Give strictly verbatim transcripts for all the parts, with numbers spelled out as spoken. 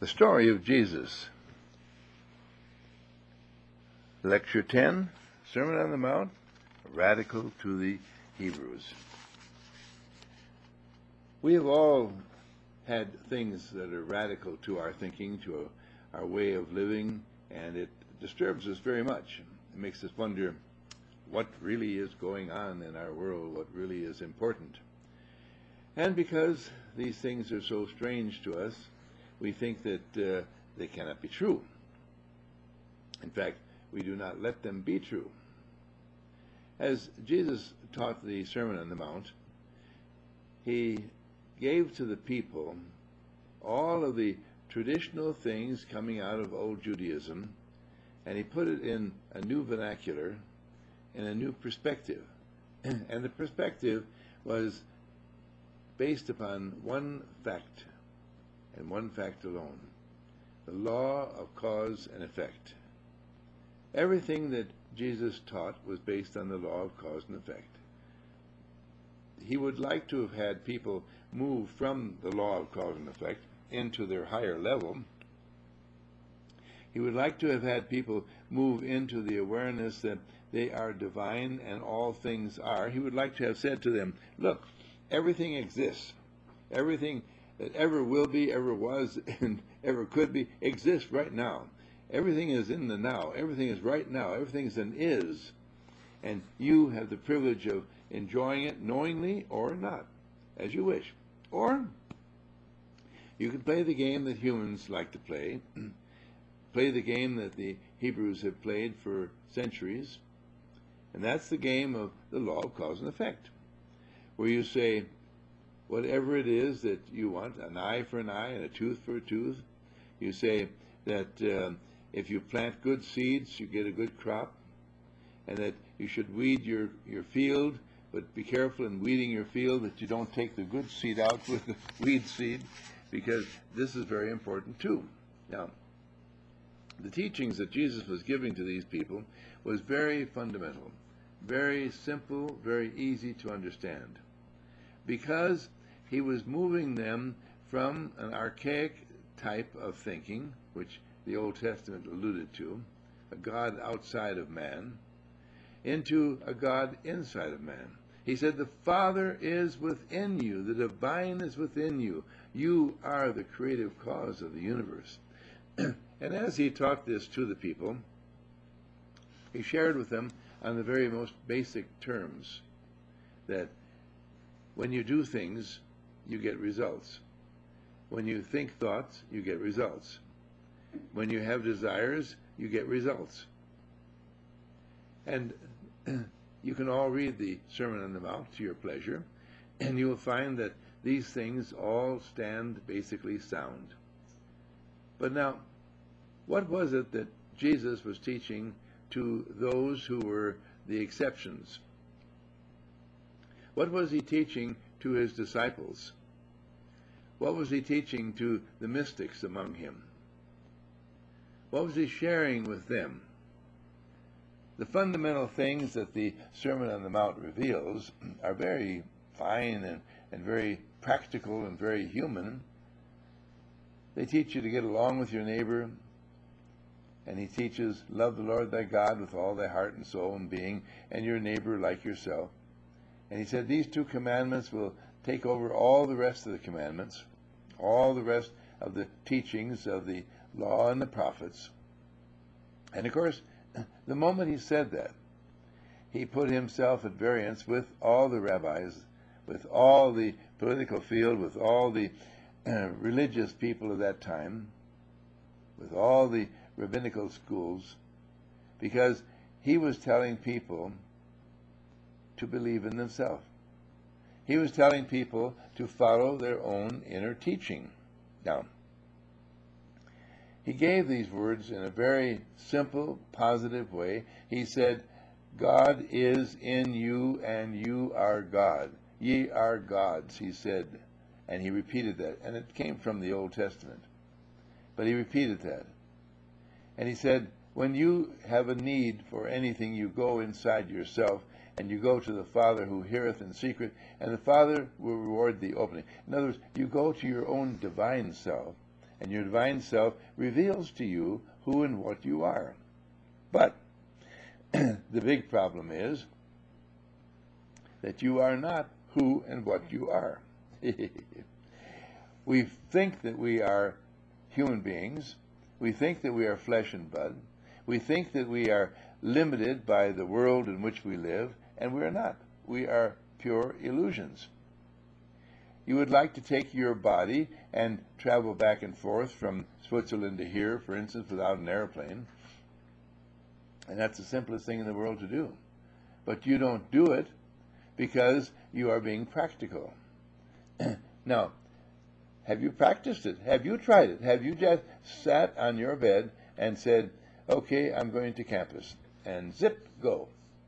The story of Jesus. Lecture ten, Sermon on the Mount, Radical to the Hebrews. We have all had things that are radical to our thinking, to our way of living, and it disturbs us very much. It makes us wonder what really is going on in our world, what really is important. And because these things are so strange to us, we think that uh, they cannot be true. In fact, we do not let them be true. As Jesus taught the Sermon on the Mount, he gave to the people all of the traditional things coming out of old Judaism, and he put it in a new vernacular, in a new perspective. And the perspective was based upon one fact, and one fact alone: the law of cause and effect. Everything that Jesus taught was based on the law of cause and effect. He would like to have had people move from the law of cause and effect into their higher level. He would like to have had people move into the awareness that they are divine and all things are. He would like to have said to them, look, everything exists. Everything that ever will be, ever was, and ever could be exists right now. Everything is in the now. Everything is right now. Everything is an is. And you have the privilege of enjoying it knowingly or not, as you wish. Or you can play the game that humans like to play, play the game that the Hebrews have played for centuries, and that's the game of the law of cause and effect, where you say, whatever it is that you want, an eye for an eye and a tooth for a tooth, you say that uh, if you plant good seeds, you get a good crop, and that you should weed your, your field, but be careful in weeding your field that you don't take the good seed out with the weed seed, because this is very important too. Now, the teachings that Jesus was giving to these people was very fundamental, very simple, very easy to understand, because he was moving them from an archaic type of thinking, which the Old Testament alluded to, a God outside of man, into a God inside of man. He said, the Father is within you, the divine is within you. You are the creative cause of the universe. And as he taught this to the people, he shared with them on the very most basic terms that when you do things, you get results. When you think thoughts, you get results. When you have desires, you get results. And you can all read the Sermon on the Mount to your pleasure, and you will find that these things all stand basically sound. But now, what was it that Jesus was teaching to those who were the exceptions? What was he teaching to his disciples? What was he teaching to the mystics among him? What was he sharing with them? The fundamental things that the Sermon on the Mount reveals are very fine and, and very practical and very human. They teach you to get along with your neighbor, and he teaches, love the Lord thy God with all thy heart and soul and being, and your neighbor like yourself. And he said these two commandments will take over all the rest of the commandments, all the rest of the teachings of the law and the prophets. And of course, the moment he said that, he put himself at variance with all the rabbis, with all the political field, with all the uh, religious people of that time, with all the rabbinical schools, because he was telling people to believe in themselves. He was telling people to follow their own inner teaching. Now, he gave these words in a very simple, positive way. He said, God is in you and you are God. Ye are gods, he said. And he repeated that. And it came from the Old Testament. But he repeated that. And he said, when you have a need for anything, you go inside yourself and you go to the Father who heareth in secret, and the Father will reward thee openly. In other words, you go to your own divine self and your divine self reveals to you who and what you are. But the big problem is that you are not who and what you are. We think that we are human beings. We think that we are flesh and blood. We think that we are limited by the world in which we live, and we are not. We are pure illusions. You would like to take your body and travel back and forth from Switzerland to here, for instance, without an airplane. And that's the simplest thing in the world to do. But you don't do it because you are being practical. Now, have you practiced it? Have you tried it? Have you just sat on your bed and said, okay, I'm going to campus, and zip, go.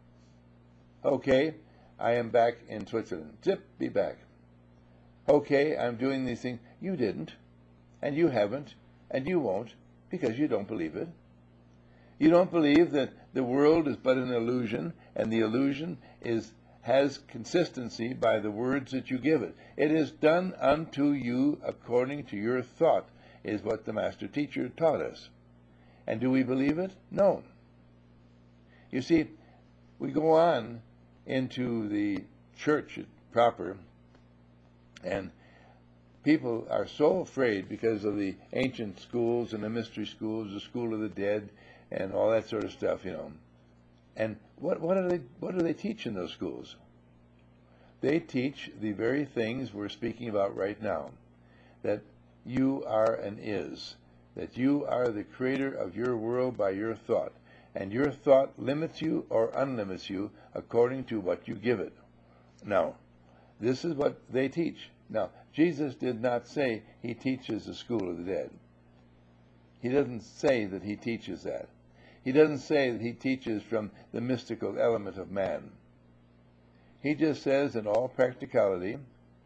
Okay, I am back in Switzerland. Zip, be back. Okay, I'm doing these things. You didn't, and you haven't, and you won't, because you don't believe it. You don't believe that the world is but an illusion, and the illusion is has consistency by the words that you give it. It is done unto you according to your thought, is what the master teacher taught us. And do we believe it? No. You see, we go on into the church proper, and people are so afraid because of the ancient schools and the mystery schools, the school of the dead, and all that sort of stuff, you know. And what what do they what do they teach in those schools? They teach the very things we're speaking about right now, that you are an is, that you are the creator of your world by your thought, and your thought limits you or unlimits you according to what you give it. Now, this is what they teach. Now, Jesus did not say he teaches the school of the dead. He doesn't say that he teaches that. He doesn't say that he teaches from the mystical element of man. He just says, in all practicality,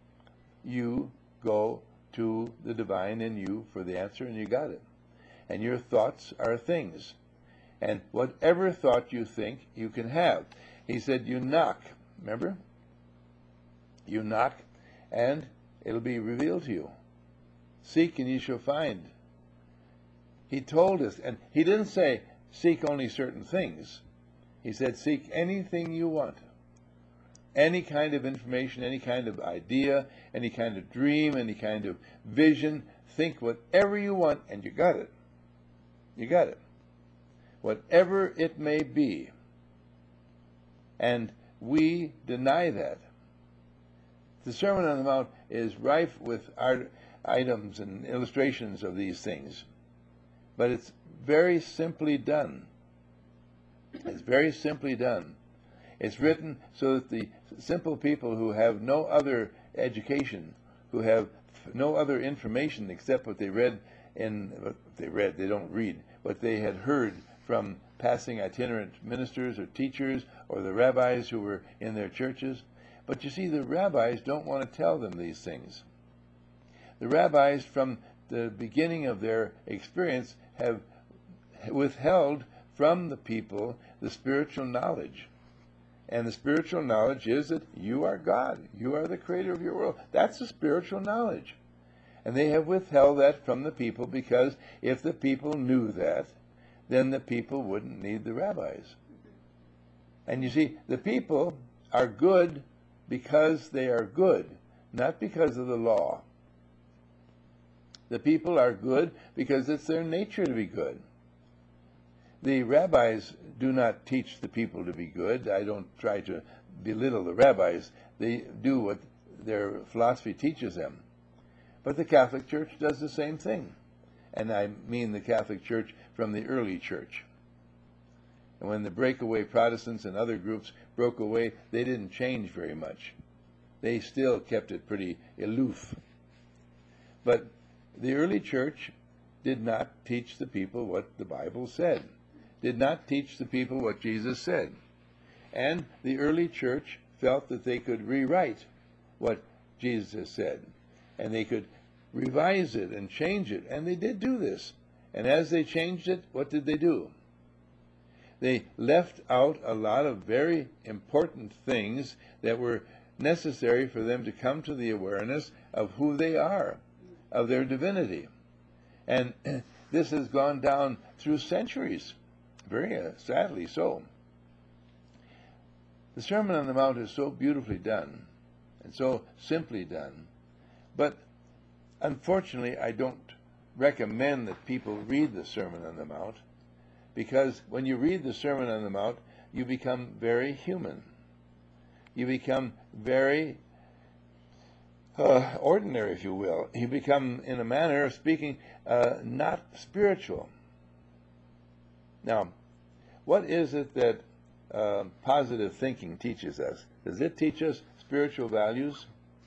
you go to the divine in you for the answer, and you got it. And your thoughts are things. And whatever thought you think, you can have. He said, you knock. Remember? You knock, and it'll be revealed to you. Seek, and you shall find. He told us, and he didn't say, seek only certain things. He said, seek anything you want. Any kind of information, any kind of idea, any kind of dream, any kind of vision. Think whatever you want, and you got it. You got it. Whatever it may be. And we deny that. The Sermon on the Mount is rife with art, items and illustrations of these things. But it's very simply done. It's very simply done. It's written so that the simple people who have no other education, who have no other information except what they read in, what they read, they don't read, what they had heard from passing itinerant ministers or teachers or the rabbis who were in their churches. But you see, the rabbis don't want to tell them these things. The rabbis, from the beginning of their experience, have withheld from the people the spiritual knowledge. And the spiritual knowledge is that you are God. You are the creator of your world. That's the spiritual knowledge. And they have withheld that from the people because if the people knew that, then the people wouldn't need the rabbis. And you see, the people are good because they are good, not because of the law. The people are good because it's their nature to be good. The rabbis do not teach the people to be good. I don't try to belittle the rabbis. They do what their philosophy teaches them. But the Catholic Church does the same thing. And I mean the Catholic Church from the early church. And when the breakaway Protestants and other groups broke away, they didn't change very much. They still kept it pretty aloof. But the early church did not teach the people what the Bible said, did not teach the people what Jesus said. And the early church felt that they could rewrite what Jesus said, and they could revise it and change it, and they did do this. And as they changed it, what did they do? They left out a lot of very important things that were necessary for them to come to the awareness of who they are, of their divinity. And this has gone down through centuries, very uh, sadly so. The Sermon on the Mount is so beautifully done and so simply done, but unfortunately I don't recommend that people read the Sermon on the Mount, because when you read the Sermon on the Mount, you become very human. You become very uh, ordinary, if you will. You become, in a manner of speaking, uh, not spiritual. Now, what is it that uh, positive thinking teaches us? Does it teach us spiritual values?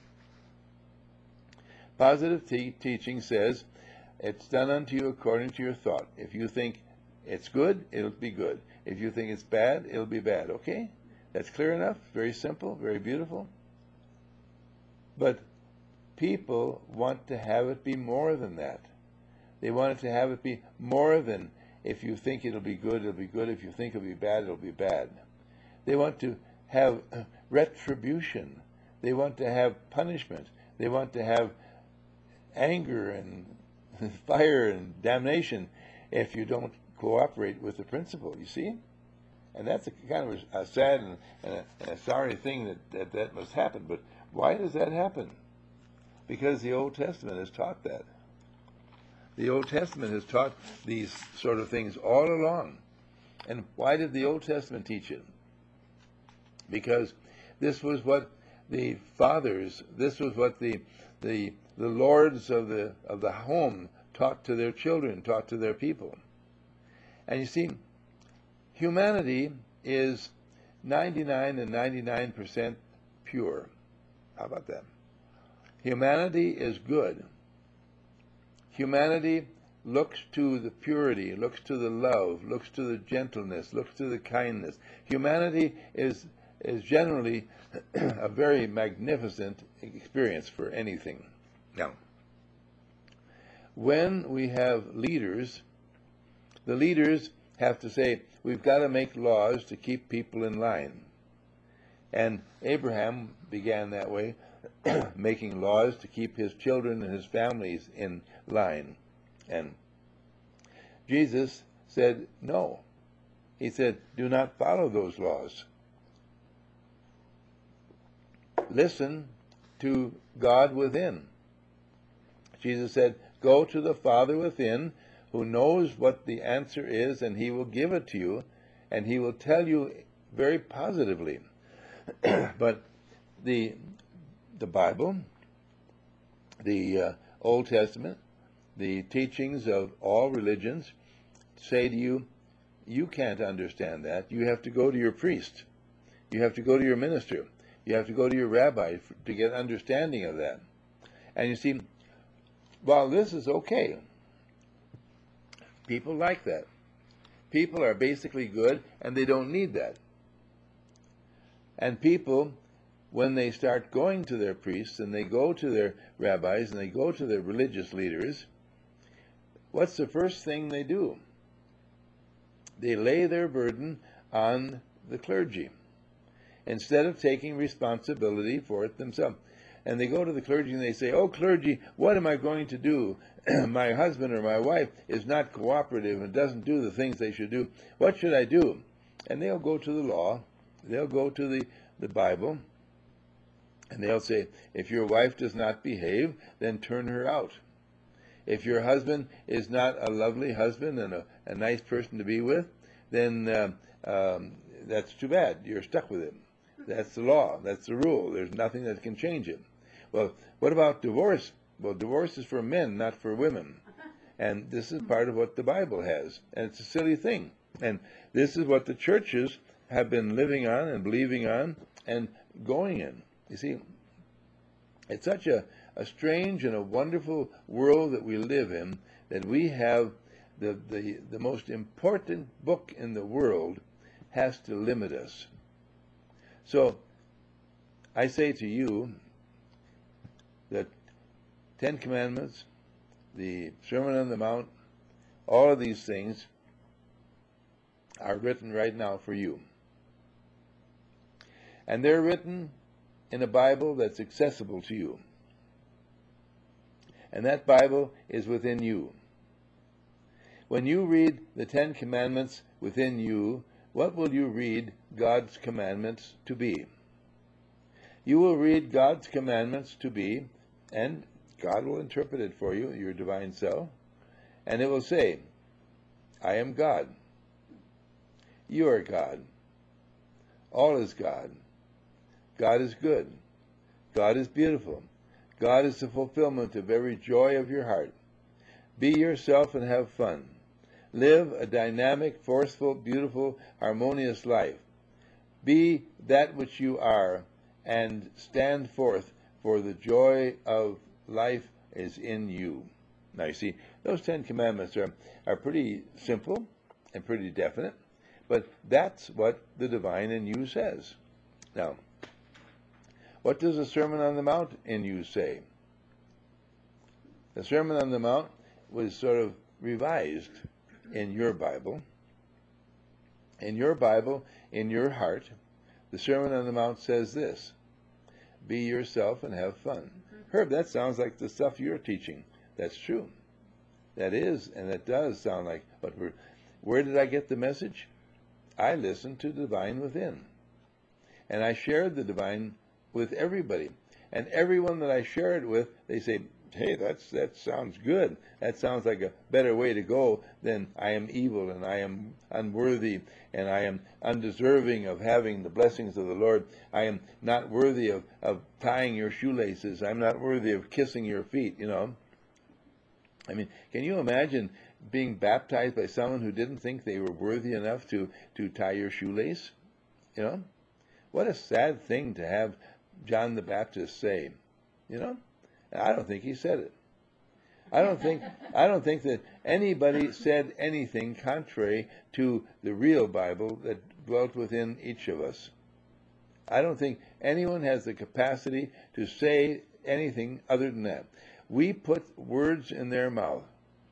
Positive te- teaching says, it's done unto you according to your thought. If you think it's good, it'll be good. If you think it's bad, it'll be bad. Okay? That's clear enough? Very simple, very beautiful. But people want to have it be more than that. They want it to have it be more than, if you think it'll be good, it'll be good. If you think it'll be bad, it'll be bad. They want to have retribution. They want to have punishment. They want to have anger and fire and damnation if you don't cooperate with the principle, you see? And that's a kind of a, a sad and, and, a, and a sorry thing that, that that must happen. But why does that happen? Because the Old Testament has taught that. The Old Testament has taught these sort of things all along. And why did the Old Testament teach it? Because this was what the fathers, this was what the the the lords of the of the home taught to their children, taught to their people. And you see, humanity is ninety-nine and ninety-nine percent pure. How about that? Humanity is good. Humanity looks to the purity, looks to the love, looks to the gentleness, looks to the kindness. Humanity is is generally a very magnificent experience for anything. Now, when we have leaders, the leaders have to say, we've got to make laws to keep people in line. And Abraham began that way, making laws to keep his children and his families in line. And Jesus said, no. He said, do not follow those laws. Listen to God within. Jesus said, go to the Father within, who knows what the answer is, and he will give it to you, and he will tell you very positively. But the the Bible, the uh, Old Testament, the teachings of all religions say to you, you can't understand that. You have to go to your priest. You have to go to your minister. You have to go to your rabbi to get understanding of that. And you see, while this is okay, people like that. People are basically good, and they don't need that. And people, when they start going to their priests, and they go to their rabbis, and they go to their religious leaders, what's the first thing they do? They lay their burden on the clergy, instead of taking responsibility for it themselves. And they go to the clergy and they say, oh, clergy, what am I going to do? My husband or my wife is not cooperative and doesn't do the things they should do. What should I do? And they'll go to the law. They'll go to the, the Bible. And they'll say, if your wife does not behave, then turn her out. If your husband is not a lovely husband and a, a nice person to be with, then uh, um, that's too bad. You're stuck with him. That's the law. That's the rule. There's nothing that can change it. Well, what about divorce? Well, divorce is for men, not for women. And this is part of what the Bible has. And it's a silly thing. And this is what the churches have been living on and believing on and going in. You see, it's such a, a strange and a wonderful world that we live in, that we have the, the, the most important book in the world has to limit us. So, I say to you that Ten Commandments, the Sermon on the Mount, all of these things are written right now for you. And they're written in a Bible that's accessible to you. And that Bible is within you. When you read the Ten Commandments within you, what will you read God's commandments to be? You will read God's commandments to be, and God will interpret it for you, your divine self, and it will say, I am God. You are God. All is God. God is good. God is beautiful. God is the fulfillment of every joy of your heart. Be yourself and have fun. Live a dynamic, forceful, beautiful, harmonious life. Be that which you are, and stand forth, for the joy of life is in you. Now you see, those Ten Commandments are, are pretty simple and pretty definite, but that's what the divine in you says. Now, what does the Sermon on the Mount in you say? The Sermon on the Mount was sort of revised in your Bible. In your Bible, in your heart, the Sermon on the Mount says this: be yourself and have fun. Herb, that sounds like the stuff you're teaching. That's true. That is, and that does sound like, but we're, where did I get the message? I listened to the divine within. And I shared the divine with everybody. And everyone that I shared with, they say, hey, that's that sounds good. That sounds like a better way to go than I am evil and I am unworthy and I am undeserving of having the blessings of the Lord. I am not worthy of, of tying your shoelaces. I'm not worthy of kissing your feet, you know. I mean, can you imagine being baptized by someone who didn't think they were worthy enough to, to tie your shoelace? You know? What a sad thing to have John the Baptist say, you know? I don't think he said it. I don't think I don't think that anybody said anything contrary to the real Bible that dwelt within each of us. I don't think anyone has the capacity to say anything other than that. We put words in their mouth.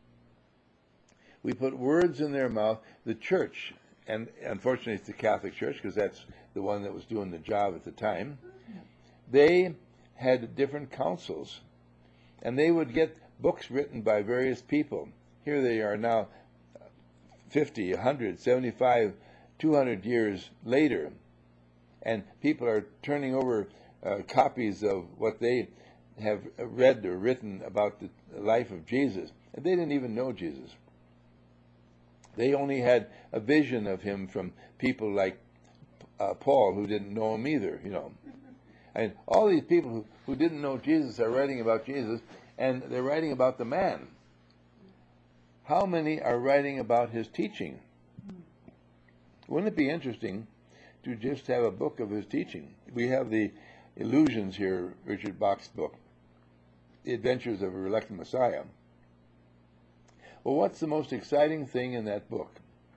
We put words in their mouth. The church, and unfortunately it's the Catholic Church, because that's the one that was doing the job at the time, they had different councils. And they would get books written by various people. Here they are now, fifty, one hundred, seventy-five, two hundred years later. And people are turning over uh, copies of what they have read or written about the life of Jesus. And they didn't even know Jesus. They only had a vision of him from people like uh, Paul, who didn't know him either, you know. And all these people who, who didn't know Jesus are writing about Jesus, and they're writing about the man. How many are writing about his teaching? Wouldn't it be interesting to just have a book of his teaching? We have the Illusions here, Richard Bach's book, The Adventures of a Reluctant Messiah. Well, what's the most exciting thing in that book?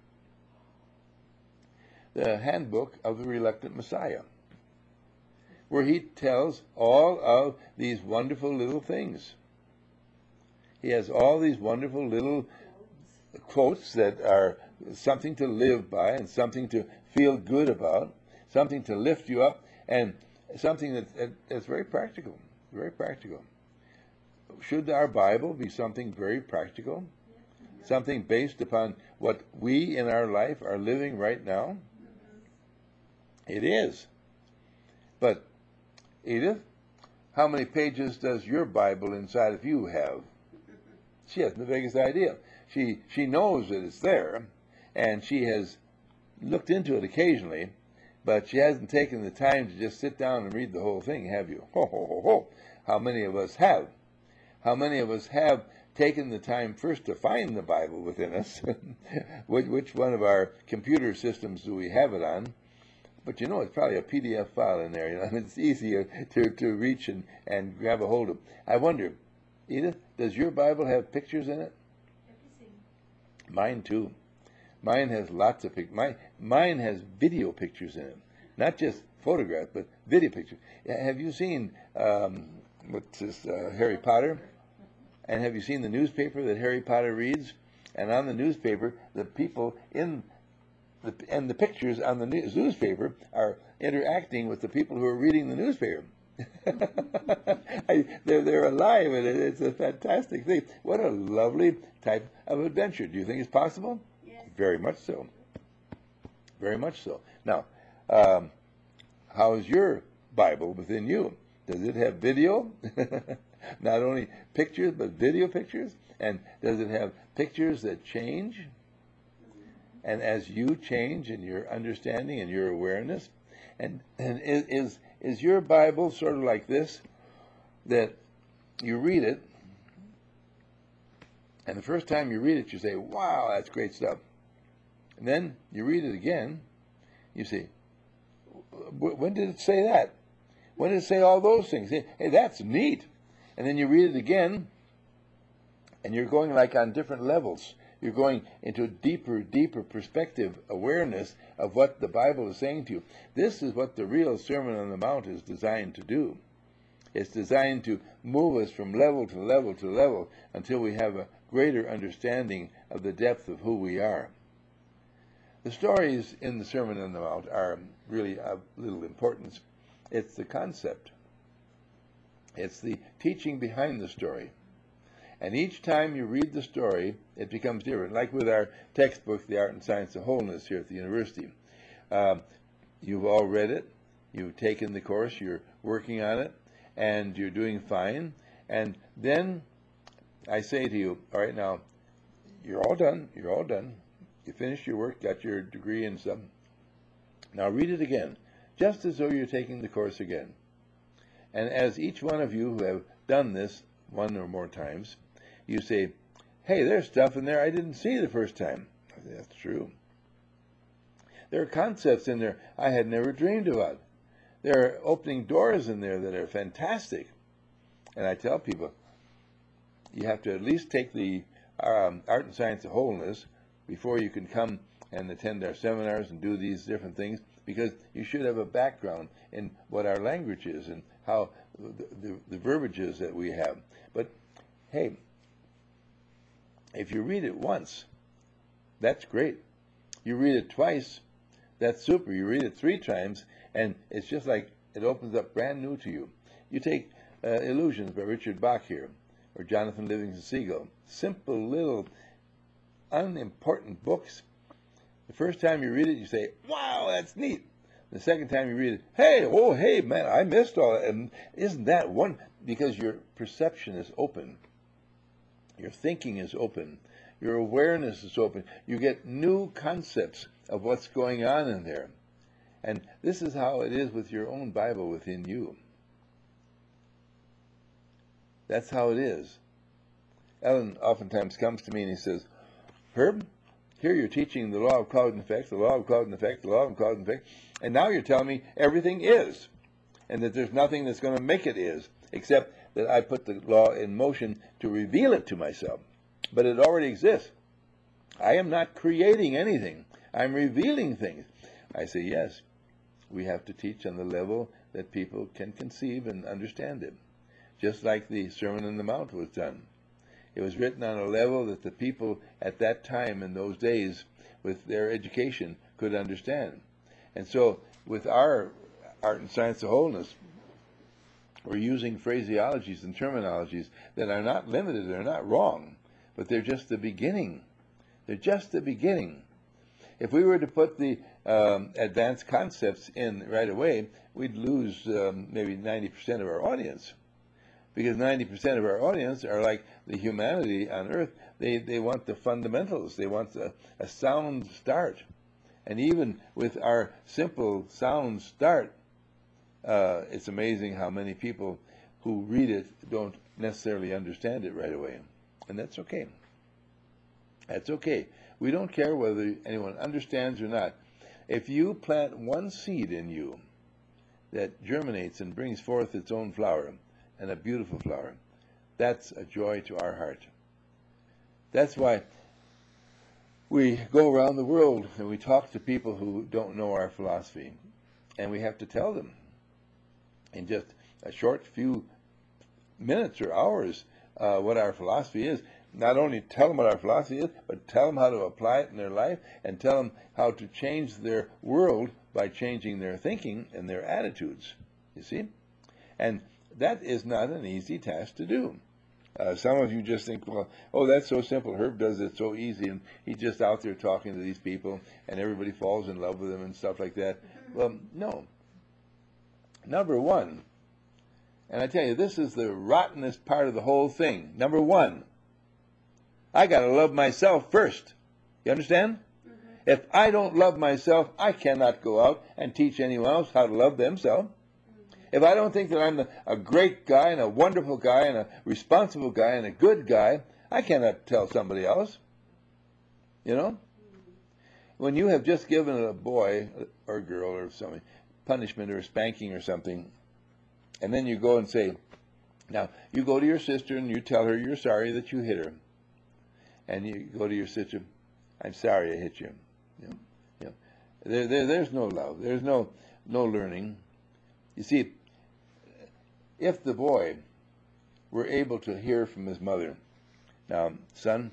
The Handbook of the Reluctant Messiah, where he tells all of these wonderful little things. He has all these wonderful little quotes that are something to live by and something to feel good about, something to lift you up, and something that, that's very practical, very practical. Should our Bible be something very practical? Something based upon what we in our life are living right now? It is. But Edith, how many pages does your Bible inside of you have? She hasn't the biggest idea. She she knows that it's there, and she has looked into it occasionally, but she hasn't taken the time to just sit down and read the whole thing, have you? Ho, ho, ho, ho. How many of us have? How many of us have taken the time first to find the Bible within us? which, which one of our computer systems do we have it on? But you know, it's probably a P D F file in there. You know, it's easier to, to reach and, and grab a hold of. I wonder, Edith, does your Bible have pictures in it? Everything. Mine too. Mine has lots of pictures. Mine, mine has video pictures in it, not just photographs, but video pictures. Have you seen um, what's this uh, Harry Potter? And have you seen the newspaper that Harry Potter reads? And on the newspaper, the people in The, and the pictures on the news, newspaper are interacting with the people who are reading the newspaper. I, they're, they're alive, and it, it's a fantastic thing. What a lovely type of adventure. Do you think it's possible? Yes. Very much so. Very much so. Now, um, how is your Bible within you? Does it have video? Not only pictures, but video pictures? And does it have pictures that change? And as you change in your understanding and your awareness, and, and is, is your Bible sort of like this, that you read it, and the first time you read it, you say, wow, that's great stuff. And then you read it again, you say, when did it say that? When did it say all those things? Hey, that's neat. And then you read it again, and you're going like on different levels. You're going into a deeper, deeper perspective, awareness of what the Bible is saying to you. This is what the real Sermon on the Mount is designed to do. It's designed to move us from level to level to level until we have a greater understanding of the depth of who we are. The stories in the Sermon on the Mount are really of little importance. It's the concept. It's the teaching behind the story. And each time you read the story, it becomes different. Like with our textbook, The Art and Science of Wholeness, here at the university. Um, you've all read it. You've taken the course. You're working on it. And you're doing fine. And then I say to you, all right, now, you're all done. You're all done. You finished your work, got your degree and stuff. Now read it again, just as though you're taking the course again. And as each one of you who have done this one or more times, you say, hey, there's stuff in there I didn't see the first time. That's true. There are concepts in there I had never dreamed about. There are opening doors in there that are fantastic. And I tell people, you have to at least take the um, Art and Science of Wholeness before you can come and attend our seminars and do these different things, because you should have a background in what our language is and how the, the, the verbiage is that we have. But hey, if you read it once, that's great. You read it twice, that's super. You read it three times, and it's just like it opens up brand new to you. You take uh, Illusions by Richard Bach here, or Jonathan Livingston Seagull. Simple little unimportant books. The first time you read it, you say, wow, that's neat. The second time you read it, hey, oh, hey, man, I missed all that. And isn't that one? Because your perception is open. Your thinking is open. Your awareness is open. You get new concepts of what's going on in there. And this is how it is with your own Bible within you. That's how it is. Ellen oftentimes comes to me and he says, Herb, here you're teaching the law of cause and effect, the law of cause and effect, the law of cause and effect, and now you're telling me everything is, and that there's nothing that's going to make it is, except that I put the law in motion to reveal it to myself. But it already exists. I am not creating anything. I'm revealing things. I say, yes, we have to teach on the level that people can conceive and understand it, just like the Sermon on the Mount was done. It was written on a level that the people at that time in those days with their education could understand. And so with our Art and Science of Wholeness, we're using phraseologies and terminologies that are not limited, they're not wrong, but they're just the beginning. They're just the beginning. If we were to put the um, advanced concepts in right away, we'd lose um, maybe ninety percent of our audience. Because ninety percent of our audience are like the humanity on earth. They, they want the fundamentals. They want a, a sound start. And even with our simple sound start, uh, it's amazing how many people who read it don't necessarily understand it right away. And that's okay. That's okay. We don't care whether anyone understands or not. If you plant one seed in you that germinates and brings forth its own flower, and a beautiful flower, that's a joy to our heart. That's why we go around the world and we talk to people who don't know our philosophy, and we have to tell them in just a short few minutes or hours uh, what our philosophy is. Not only tell them what our philosophy is, but tell them how to apply it in their life, and tell them how to change their world by changing their thinking and their attitudes. You see? And that is not an easy task to do. Uh, some of you just think, well, oh, that's so simple. Herb does it so easy, and he's just out there talking to these people, and everybody falls in love with him and stuff like that. Well, no. Number one, and I tell you, this is the rottenest part of the whole thing. Number one, I got to love myself first. You understand? Mm-hmm. If I don't love myself, I cannot go out and teach anyone else how to love themselves. If I don't think that I'm a great guy and a wonderful guy and a responsible guy and a good guy, I cannot tell somebody else. You know? When you have just given a boy or girl or something punishment or spanking or something, and then you go and say, now, you go to your sister and you tell her you're sorry that you hit her. And you go to your sister, I'm sorry I hit you. You know, you know, there, there, there's no love. There's no, no learning. You see, if the boy were able to hear from his mother, now, son,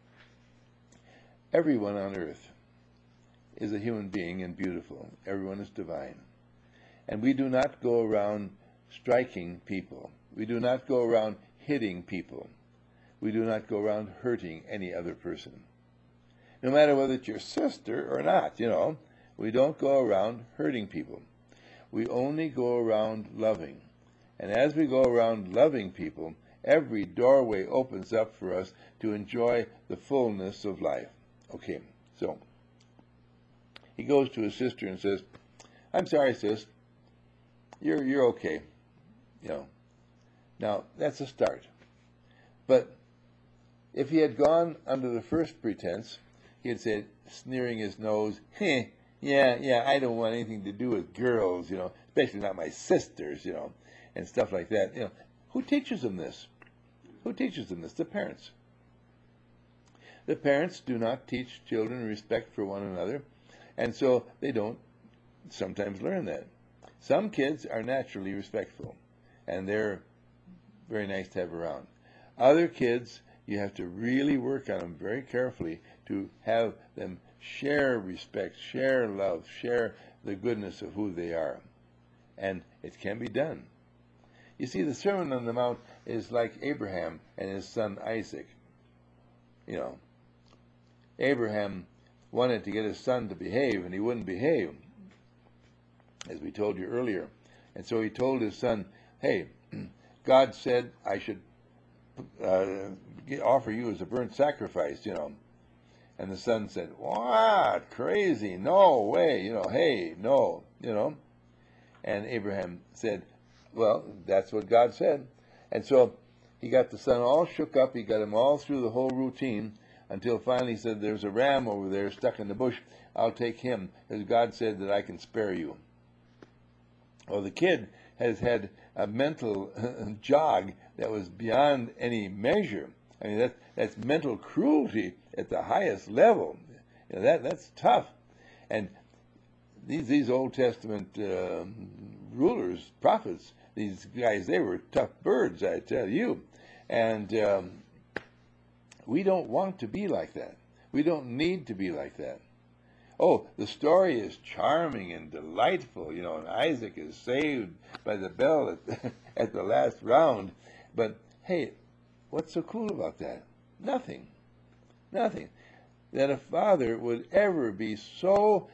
everyone on earth is a human being and beautiful. Everyone is divine. And we do not go around striking people. We do not go around hitting people. We do not go around hurting any other person. No matter whether it's your sister or not, you know, we don't go around hurting people. We only go around loving. And as we go around loving people, every doorway opens up for us to enjoy the fullness of life. Okay, so he goes to his sister and says, I'm sorry, sis. You're, you're okay. You know. Now, that's a start. But if he had gone under the first pretense, he had said, sneering his nose, heh, yeah, yeah, I don't want anything to do with girls, you know, especially not my sisters, you know, and stuff like that. You know, who teaches them this? Who teaches them this? The parents. The parents do not teach children respect for one another, and so they don't sometimes learn that. Some kids are naturally respectful, and they're very nice to have around. Other kids, you have to really work on them very carefully to have them share respect, share love, share the goodness of who they are. And it can be done. You see, the Sermon on the Mount is like Abraham and his son Isaac. You know, Abraham wanted to get his son to behave, and he wouldn't behave, as we told you earlier. And so he told his son, hey, God said I should uh, offer you as a burnt sacrifice, you know. And the son said, what? Crazy. No way. You know, hey, no, you know. And Abraham said, well, that's what God said. And so he got the son all shook up. He got him all through the whole routine until finally he said, there's a ram over there stuck in the bush. I'll take him, because God said that I can spare you. Well, the kid has had a mental jog that was beyond any measure. I mean, that, that's mental cruelty at the highest level. You know, that that's tough. And these these Old Testament uh, rulers, prophets, these guys, they were tough birds, I tell you. And um, we don't want to be like that. We don't need to be like that. Oh, the story is charming and delightful, you know, and Isaac is saved by the bell at, at the last round. But, hey, what's so cool about that? Nothing. Nothing. That a father would ever be so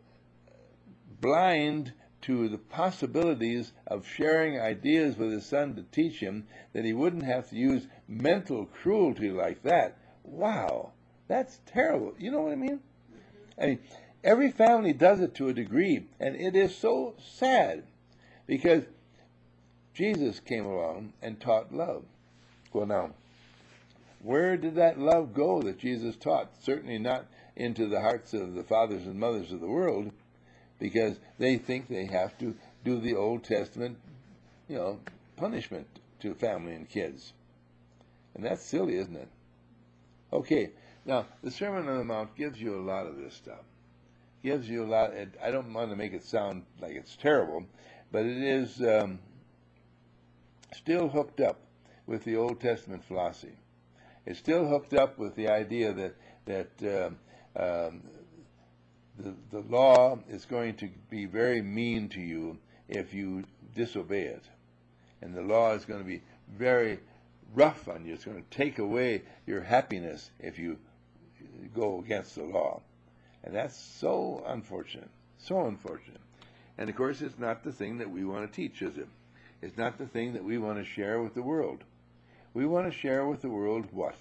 blind to the possibilities of sharing ideas with his son to teach him that he wouldn't have to use mental cruelty like that. Wow, that's terrible. You know what I mean? I mean, every family does it to a degree, and it is so sad because Jesus came along and taught love. Well, now, where did that love go that Jesus taught? Certainly not into the hearts of the fathers and mothers of the world, because they think they have to do the Old Testament, you know, punishment to family and kids. And that's silly, isn't it? Okay. Now, the Sermon on the Mount gives you a lot of this stuff. Gives you a lot. I don't want to make it sound like it's terrible, but it is um, still hooked up with the Old Testament philosophy. It's still hooked up with the idea that that um, um, the the law is going to be very mean to you if you disobey it, And the law is going to be very rough on you. It's going to take away your happiness if you go against the law. And that's so unfortunate, so unfortunate. And of course, it's not the thing that we want to teach, is it? It's not the thing that we want to share with the world. We want to share with the world what?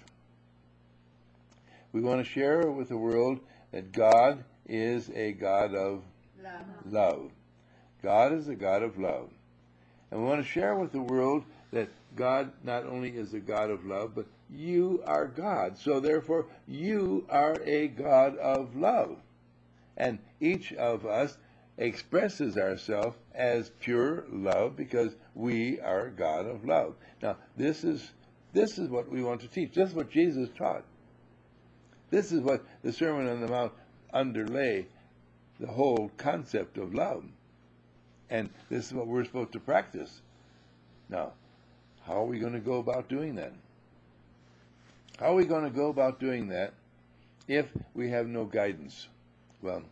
We want to share with the world that God is a God of Love. love. God is a God of love. And we want to share with the world that God not only is a God of love, but you are God. So therefore, you are a God of love. And each of us expresses ourselves as pure love because we are God of love. Now, this is this is what we want to teach. This is what Jesus taught. This is what the Sermon on the Mount underlay the whole concept of love. And this is what we're supposed to practice. Now, how are we going to go about doing that? How are we going to go about doing that if we have no guidance? Well,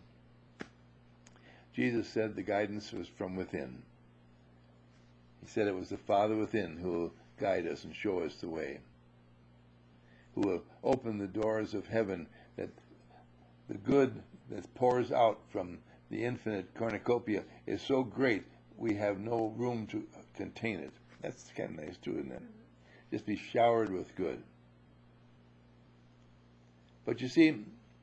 Jesus said the guidance was from within. He said it was the Father within who will guide us and show us the way, who will open the doors of heaven, that the good that pours out from the infinite cornucopia is so great we have no room to contain it. That's kind of nice too, isn't it? Just be showered with good. But you see,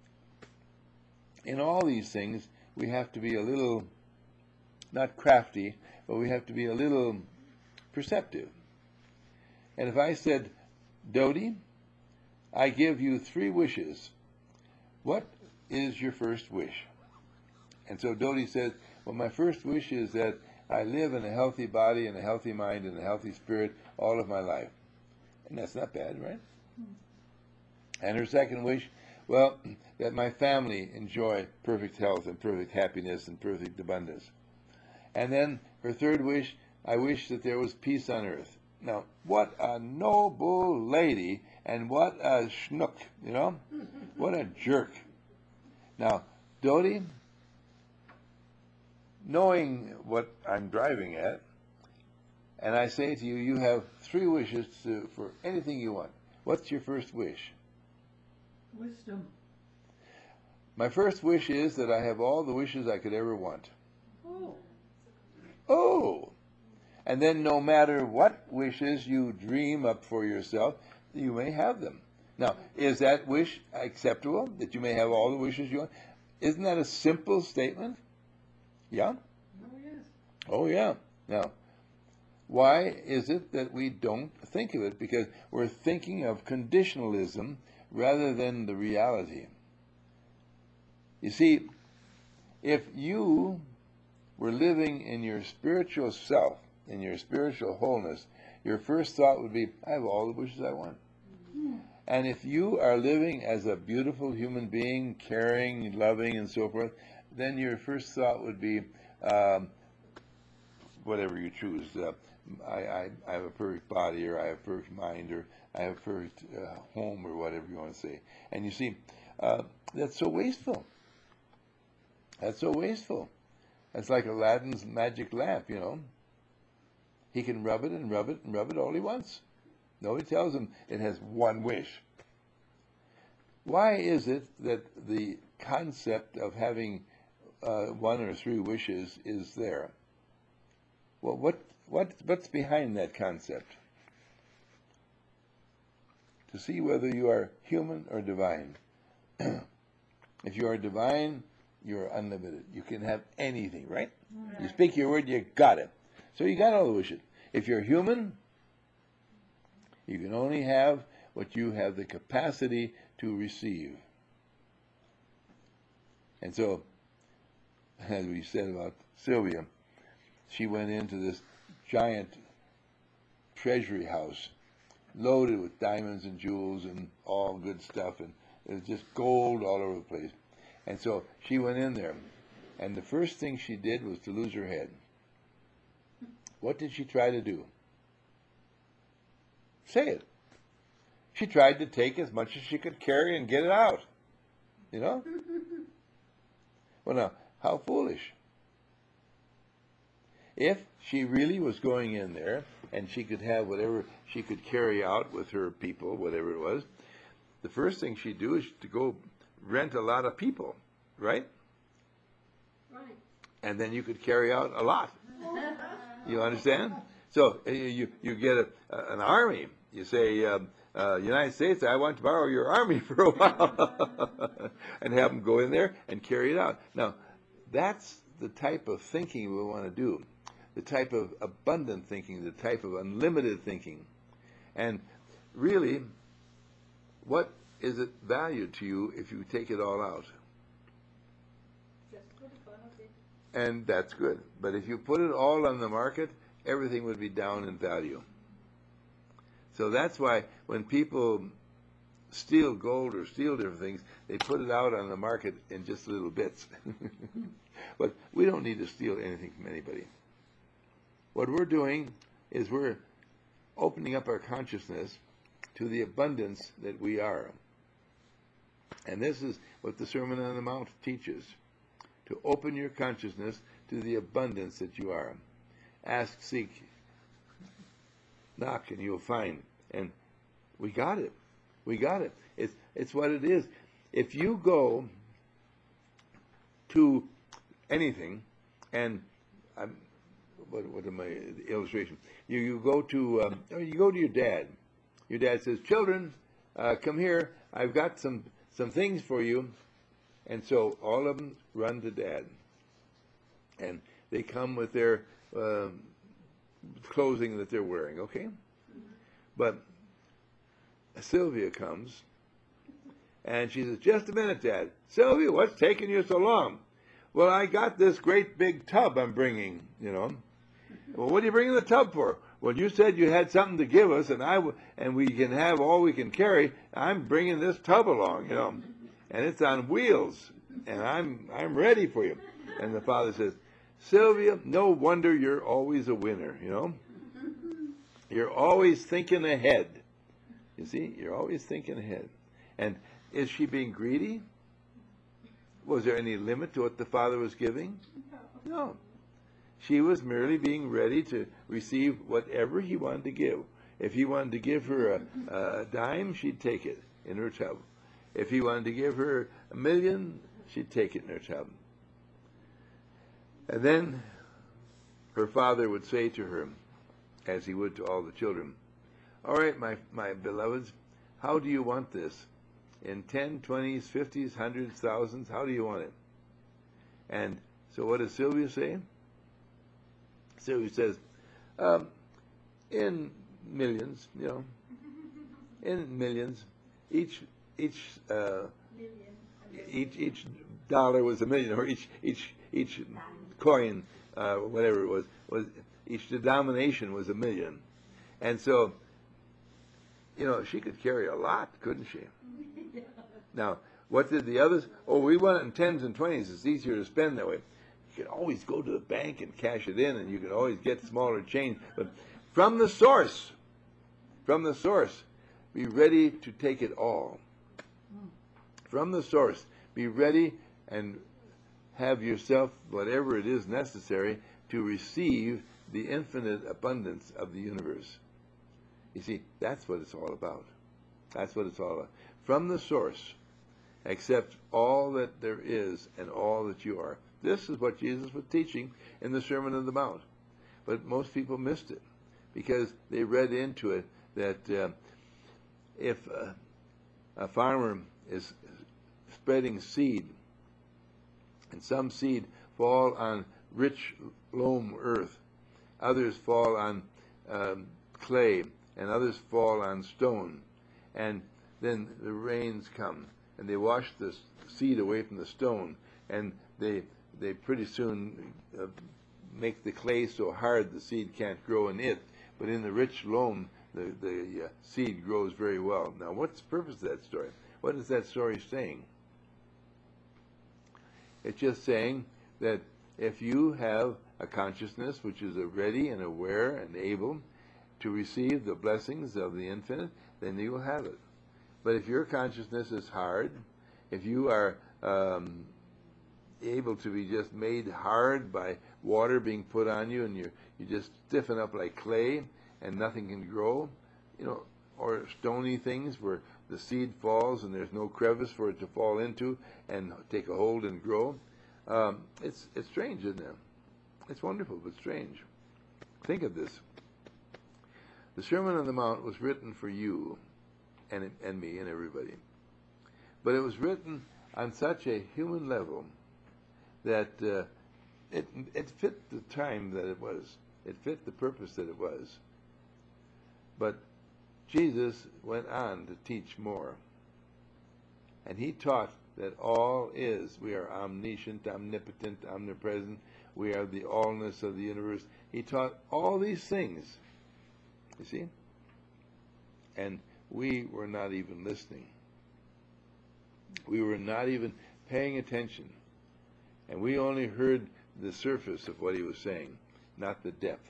in all these things, we have to be a little, not crafty, but we have to be a little perceptive. And if I said, Dodie, I give you three wishes, what is your first wish? And so Dodie says, well, my first wish is that I live in a healthy body and a healthy mind and a healthy spirit all of my life. And that's not bad, right? And her second wish, well, that my family enjoy perfect health and perfect happiness and perfect abundance. And then her third wish, I wish that there was peace on earth. Now, what a noble lady and what a schnook, you know? What a jerk. Now, Dodie, knowing what I'm driving at, and I say to you, you have three wishes to, for anything you want. What's your first wish? Wisdom. My first wish is that I have all the wishes I could ever want. Oh. Oh! And then no matter what wishes you dream up for yourself, you may have them. Now, is that wish acceptable, that you may have all the wishes you want? Isn't that a simple statement? Yeah? Oh, yes. Oh, yeah. Now, why is it that we don't think of it? Because we're thinking of conditionalism rather than the reality. You see, if you were living in your spiritual self, in your spiritual wholeness, your first thought would be, I have all the wishes I want. Mm-hmm. And if you are living as a beautiful human being, caring, loving, and so forth, then your first thought would be, um, whatever you choose. Uh, I, I, I have a perfect body, or I have a perfect mind, or I have a perfect uh, home, or whatever you want to say. And you see, uh, that's so wasteful. That's so wasteful. That's like Aladdin's magic lamp, you know. He can rub it and rub it and rub it all he wants. Nobody tells him it has one wish. Why is it that the concept of having uh, one or three wishes is there? Well, what what what's behind that concept? To see whether you are human or divine. If you are divine, you are unlimited. You can have anything, right? right? You speak your word, you got it. So you got all the wishes. If you're human, you can only have what you have the capacity to receive. And so, as we said about Sylvia, she went into this giant treasury house loaded with diamonds and jewels and all good stuff, and it was just gold all over the place. And so she went in there, and the first thing she did was to lose her head. What did she try to do? Say it. She tried to take as much as she could carry and get it out. You know? Well, now, how foolish. If she really was going in there and she could have whatever she could carry out with her people, whatever it was, the first thing she'd do is to go rent a lot of people, right? Right. And then you could carry out a lot. You understand? So uh, you you get a, a, an army. You say, um, uh, United States, I want to borrow your army for a while, and have them go in there and carry it out. Now, that's the type of thinking we want to do, the type of abundant thinking, the type of unlimited thinking. And really, what is it valued to you if you take it all out? Just for the fun of it. And that's good. But if you put it all on the market, everything would be down in value. So that's why when people steal gold or steal different things, they put it out on the market in just little bits. But we don't need to steal anything from anybody. What we're doing is we're opening up our consciousness to the abundance that we are. And this is what the Sermon on the Mount teaches, to open your consciousness to the abundance that you are. Ask, seek, knock, and you'll find. And we got it. We got it. It's, it's what it is. If you go to anything, and I'm, what, what am I, illustration? You, you go to, um, you go to your dad. Your dad says, children, uh, come here. I've got some, some things for you. And so all of them run to Dad. And they come with their um, clothing that they're wearing, okay? Mm-hmm. But Sylvia comes, and she says, just a minute, Dad. Sylvia, what's taking you so long? Well, I got this great big tub I'm bringing, you know. Well, what are you bringing the tub for? Well, you said you had something to give us, and I w- and we can have all we can carry. I'm bringing this tub along, you know. And it's on wheels, and I'm I'm ready for you. And the father says, Sylvia, no wonder you're always a winner, you know. You're always thinking ahead. You see, you're always thinking ahead. And is she being greedy? Was there any limit to what the father was giving? No. She was merely being ready to receive whatever he wanted to give. If he wanted to give her a, a dime, she'd take it in her tub. If he wanted to give her a million, she'd take it in her tub. And then her father would say to her, as he would to all the children, all right, my, my beloveds, how do you want this? In ten, twenties, fifties, hundreds, thousands, how do you want it? And so what does Sylvia say? Sylvia says, um, in millions, you know, in millions, each each uh, each each dollar was a million, or each each each coin, uh, whatever it was, was each denomination was a million, and so, you know, she could carry a lot, couldn't she? Now, what did the others? Oh, we want it in tens and twenties. It's easier to spend that way. You could always go to the bank and cash it in, and you could always get smaller change. But from the source, from the source, be ready to take it all. From the source, be ready and have yourself, whatever it is necessary, to receive the infinite abundance of the universe. You see, that's what it's all about. That's what it's all about. From the source, accept all that there is and all that you are. This is what Jesus was teaching in the Sermon on the Mount. But most people missed it because they read into it that uh, if uh, a farmer is spreading seed, and some seed fall on rich loam earth, others fall on um, clay, and others fall on stone, and then the rains come, and they wash the seed away from the stone, and they they pretty soon uh, make the clay so hard the seed can't grow in it, but in the rich loam, the, the uh, seed grows very well. Now, what's the purpose of that story? What is that story saying? It's just saying that if you have a consciousness which is ready and aware and able to receive the blessings of the infinite, then you will have it. But if your consciousness is hard, if you are um, able to be just made hard by water being put on you, and you you just stiffen up like clay, and nothing can grow, you know, or stony things where the seed falls and there's no crevice for it to fall into and take a hold and grow. Um, it's it's strange, isn't it? It's wonderful, but strange. Think of this. The Sermon on the Mount was written for you and, and me and everybody. But it was written on such a human level that uh, it, it fit the time that it was. It fit the purpose that it was. But Jesus went on to teach more. And he taught that all is. We are omniscient, omnipotent, omnipresent. We are the allness of the universe. He taught all these things. You see? And we were not even listening. We were not even paying attention. And we only heard the surface of what he was saying, not the depth.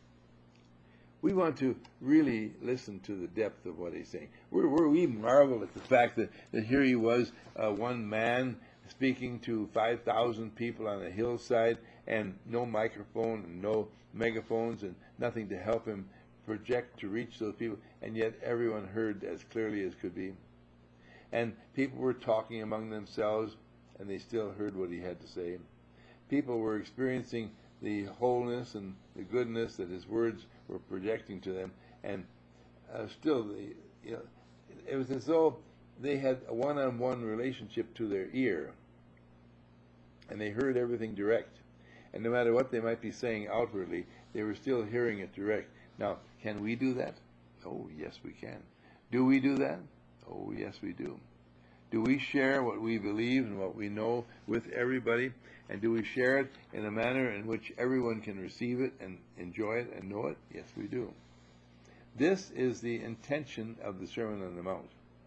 We want to really listen to the depth of what he's saying. We're, we're, we marvel at the fact that, that here he was, uh, one man speaking to five thousand people on a hillside, and no microphone and no megaphones and nothing to help him project to reach those people, and yet everyone heard as clearly as could be. And people were talking among themselves, and they still heard what he had to say. People were experiencing the wholeness and the goodness that his words were projecting to them, and uh, still, the, you know, it was as though they had a one-on-one relationship to their ear, and they heard everything direct. And no matter what they might be saying outwardly, they were still hearing it direct. Now, can we do that? Oh, yes, we can. Do we do that? Oh, yes, we do. Do we share what we believe and what we know with everybody? And do we share it in a manner in which everyone can receive it and enjoy it and know it? Yes, we do. This is the intention of the Sermon on the Mount.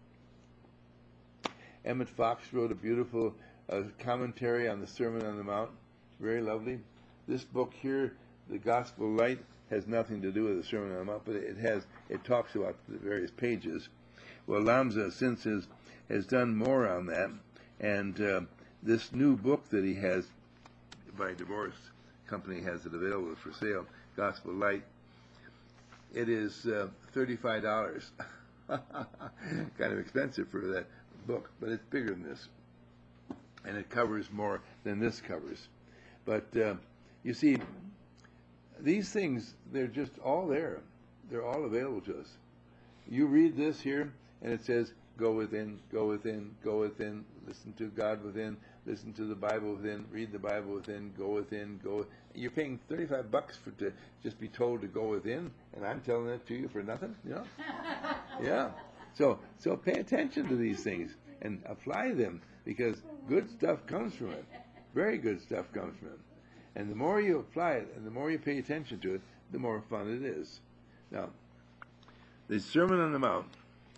Emmett Fox wrote a beautiful uh, commentary on the Sermon on the Mount. Very lovely. This book here, The Gospel Light, has nothing to do with the Sermon on the Mount, but it has. It talks about the various pages. Well, Lamsa since has has done more on that, and uh, this new book that he has by Divorce Company has it available for sale, Gospel Light. It is uh, thirty-five dollars. Kind of expensive for that book, but it's bigger than this, and it covers more than this covers. But uh, you see, these things, they're just all there. They're all available to us. You read this here, and it says, go within, go within, go within, listen to God within, listen to the Bible within, read the Bible within, go within, go. You're paying thirty-five bucks for to just be told to go within, and I'm telling it to you for nothing, you know? Yeah. So, so pay attention to these things and apply them, because good stuff comes from it. Very good stuff comes from it. And the more you apply it and the more you pay attention to it, the more fun it is. Now, the Sermon on the Mount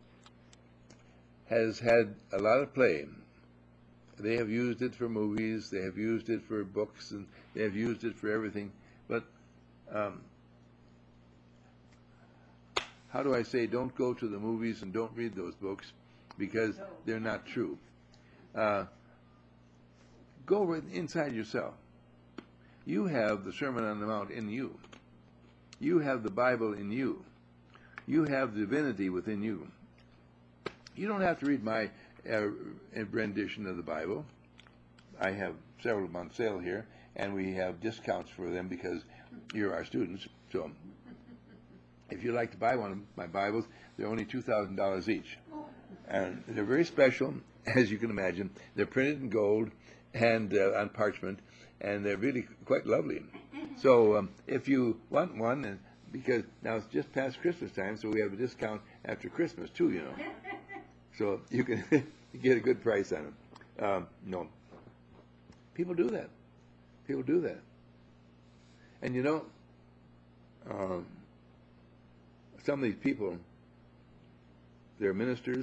has had a lot of play. They have used it for movies, they have used it for books, and they have used it for everything. But um, how do I say, don't go to the movies and don't read those books, because they're not true. Uh, go right inside yourself. You have the Sermon on the Mount in you. You have the Bible in you. You have divinity within you. You don't have to read my uh, rendition of the Bible. I have several of them on sale here, and we have discounts for them because you're our students. So if you'd like to buy one of my Bibles, they're only two thousand dollars each. And they're very special, as you can imagine. They're printed in gold and uh, on parchment, and they're really quite lovely. So um, if you want one, and because now it's just past Christmas time, so we have a discount after Christmas too, you know. So you can get a good price on them. Um, no. People do that. People do that. And you know, um, some of these people, they're ministers,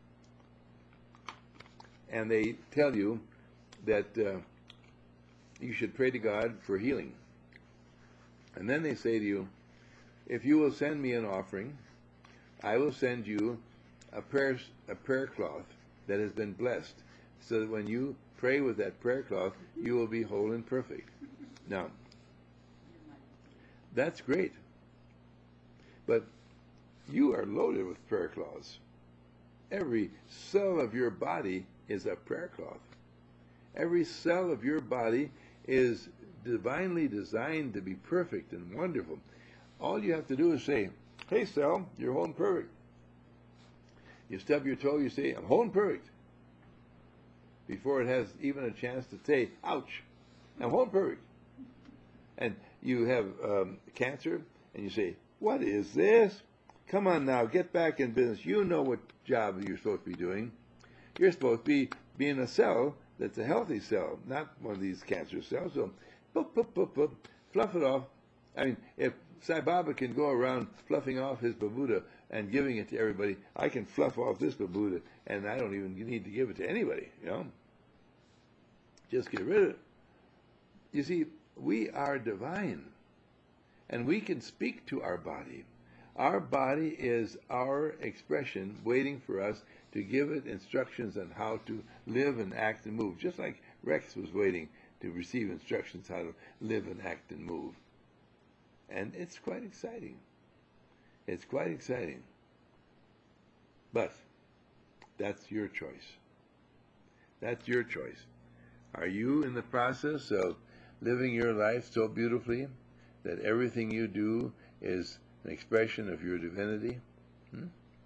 and they tell you that uh, you should pray to God for healing. And then they say to you, if you will send me an offering, I will send you a prayer, a prayer cloth that has been blessed, so that when you pray with that prayer cloth, you will be whole and perfect. Now, that's great. But you are loaded with prayer cloths. Every cell of your body is a prayer cloth. Every cell of your body is divinely designed to be perfect and wonderful. All you have to do is say, hey, cell, you're holding perfect. You stub your toe, you say, I'm holding perfect. Before it has even a chance to say, ouch, I'm holding perfect. And you have um, cancer, and you say, what is this? Come on now, get back in business. You know what job you're supposed to be doing. You're supposed to be being a cell that's a healthy cell, not one of these cancer cells. So, boop, boop, boop, boop, fluff it off. I mean, if Sai Baba can go around fluffing off his babuda and giving it to everybody, I can fluff off this babuda, and I don't even need to give it to anybody, you know. Just get rid of it. You see, we are divine, and we can speak to our body. Our body is our expression waiting for us to give it instructions on how to live and act and move, just like Rex was waiting to receive instructions how to live and act and move. And it's quite exciting. It's quite exciting. But that's your choice. That's your choice. Are you in the process of living your life so beautifully that everything you do is an expression of your divinity? Hmm?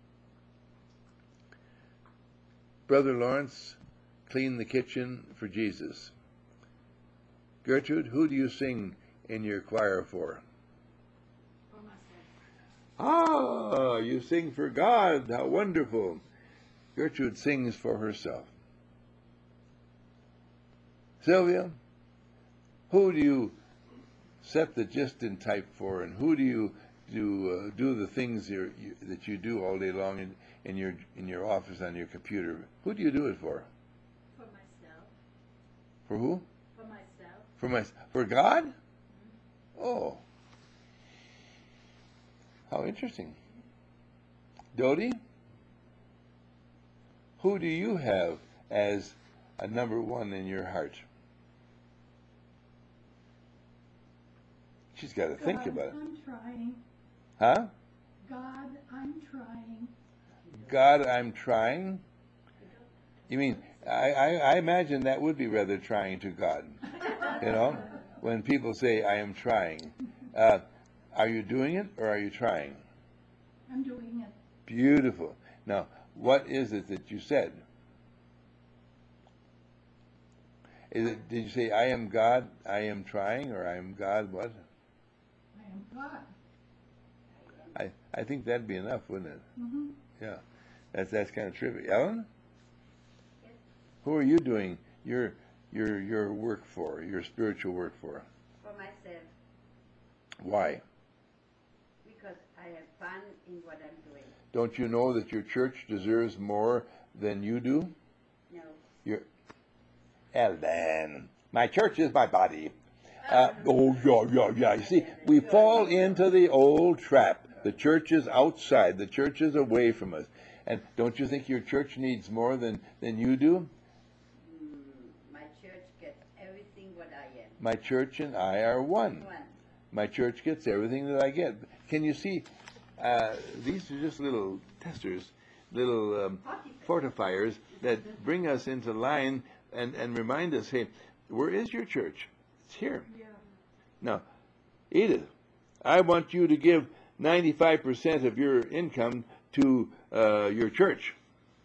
Brother Lawrence cleaned the kitchen for Jesus. Gertrude, who do you sing in your choir for? For myself. Ah, you sing for God. How wonderful. Gertrude sings for herself. Sylvia, who do you set the gist in type for, and who do you do uh, do the things you're, you, that you do all day long in, in your in your office on your computer? Who do you do it for? For myself. For who? For myself. For my for God? Oh, how interesting. Dodie, who do you have as a number one in your heart? She's got to think God, about it. I'm trying. Huh? God, I'm trying. God, I'm trying? You mean, I, I, I imagine that would be rather trying to God. You know, when people say, I am trying. Uh, are you doing it or are you trying? I'm doing it. Beautiful. Now, what is it that you said? Is it, did you say, I am God, I am trying, or I am God, what? I am God. I, I think that'd be enough, wouldn't it? Mm-hmm. Yeah. That's that's kind of trivial. Ellen? Who are you doing your your your work for, your spiritual work for? For myself, Why? because I have fun in what I'm doing. Don't you know that your church deserves more than you do? No. Your Ellen, my church is my body. Uh, oh, yeah, yeah, yeah. You see, we fall into the old trap. The church is outside. The church is away from us. And don't you think your church needs more than, than you do? Mm, my church gets everything what I am. My church and I are one. One. My church gets everything that I get. Can you see? Uh, these are just little testers, little um, fortifiers that bring us into line and, and remind us, hey, where is your church? It's here. Yeah. Now, Edith, I want you to give ninety-five percent of your income to uh, your church.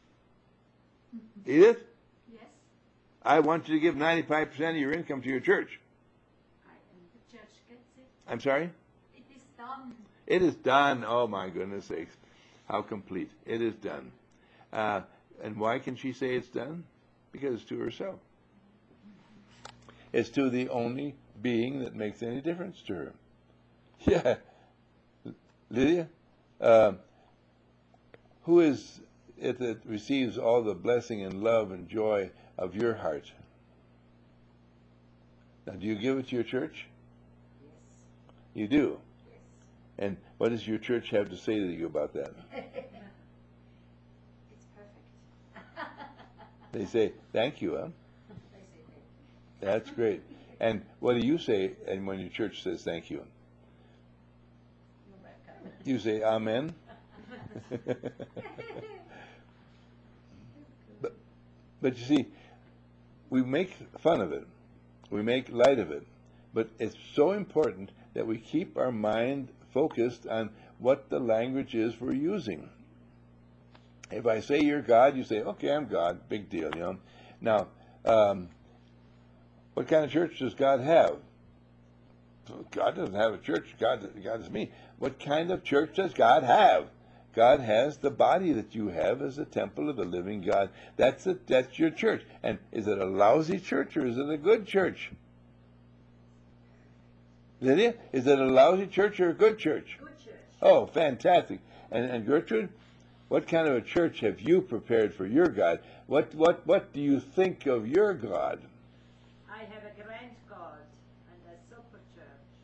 Edith, Yes, I want you to give ninety-five percent of your income to your church. I am. the church gets it. I'm sorry? It is done. It is done. Oh, my goodness sakes. How complete. It is done. Uh, and why can she say it's done? Because it's to herself. It's to the only being that makes any difference to her. Yeah. Lydia, uh, who is it that receives all the blessing and love and joy of your heart? Now, do you give it to your church? Yes. You do. Yes. And what does your church have to say to you about that? It's perfect. They say, thank you, huh? They say thank you. That's great. And what do you say and when your church says thank you? You're welcome. You say amen. but, but you see, we make fun of it. We make light of it. But it's so important that we keep our mind focused on what the language is we're using. If I say you're God, you say, okay, I'm God. Big deal, you know. Now, um, what kind of church does God have? God doesn't have a church. God, God is me. What kind of church does God have? God has the body that you have as a temple of the living God. That's a, that's your church. And is it a lousy church or is it a good church? Lydia, is it a lousy church or a good church? Good church. Oh, fantastic. And, and Gertrude, what kind of a church have you prepared for your God? What, what, what do you think of your God? I have a grand God and a super church.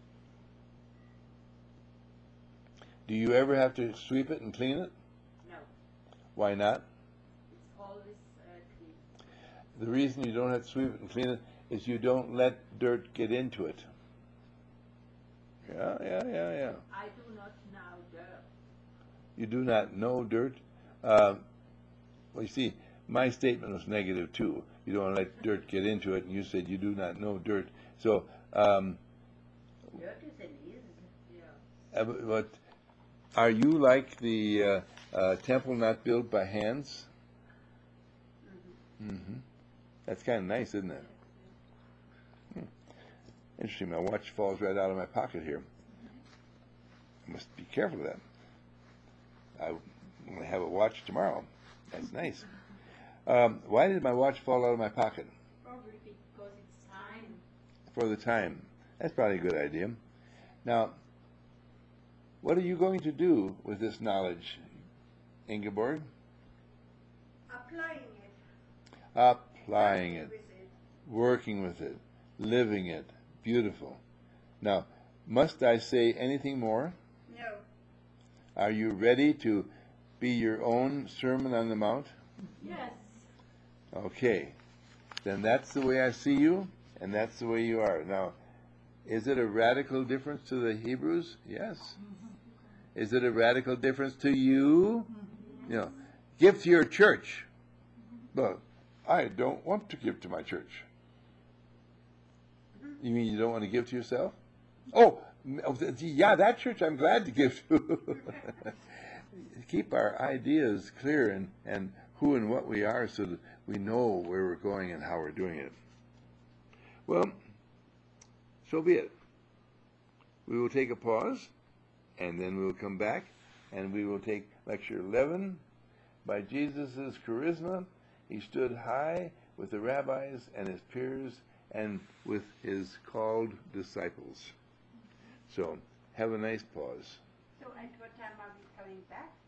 Do you ever have to sweep it and clean it? No, Why not? it's always uh, clean. The reason you don't have to sweep it and clean it is you don't let dirt get into it. Yeah, yeah, yeah, yeah. I do not know dirt. You do not know dirt. Um, well, you see, my statement was negative too. You don't let dirt get into it, and you said you do not know dirt. So, um, Dirt is an easy. Yeah. uh, but are you like the uh, uh, temple not built by hands? Mm-hmm. That's kind of nice, isn't it? Hmm. Interesting. My watch falls right out of my pocket here. I must be careful of that. I'm going to have a watch tomorrow. That's nice. Um, why did my watch fall out of my pocket? Probably because it's time. For the time. That's probably a good idea. Now, what are you going to do with this knowledge, Ingeborg? Applying it. Applying it, With it. working with it, living it. Beautiful. Now, must I say anything more? No. Are you ready to be your own Sermon on the Mount? Yes. Okay. Then that's the way I see you, and that's the way you are. Now, is it a radical difference to the Hebrews? Yes. Is it a radical difference to you? You know, give to your church. But I don't want to give to my church. You mean you don't want to give to yourself? Oh, yeah, that church I'm glad to give to. Keep our ideas clear and, and who and what we are so that we know where we're going and how we're doing it. Well, so be it. We will take a pause, and then we will come back, and we will take lecture eleven by Jesus' charisma. He stood high with the rabbis and his peers and with his called disciples. So, have a nice pause. So at what time are we coming back?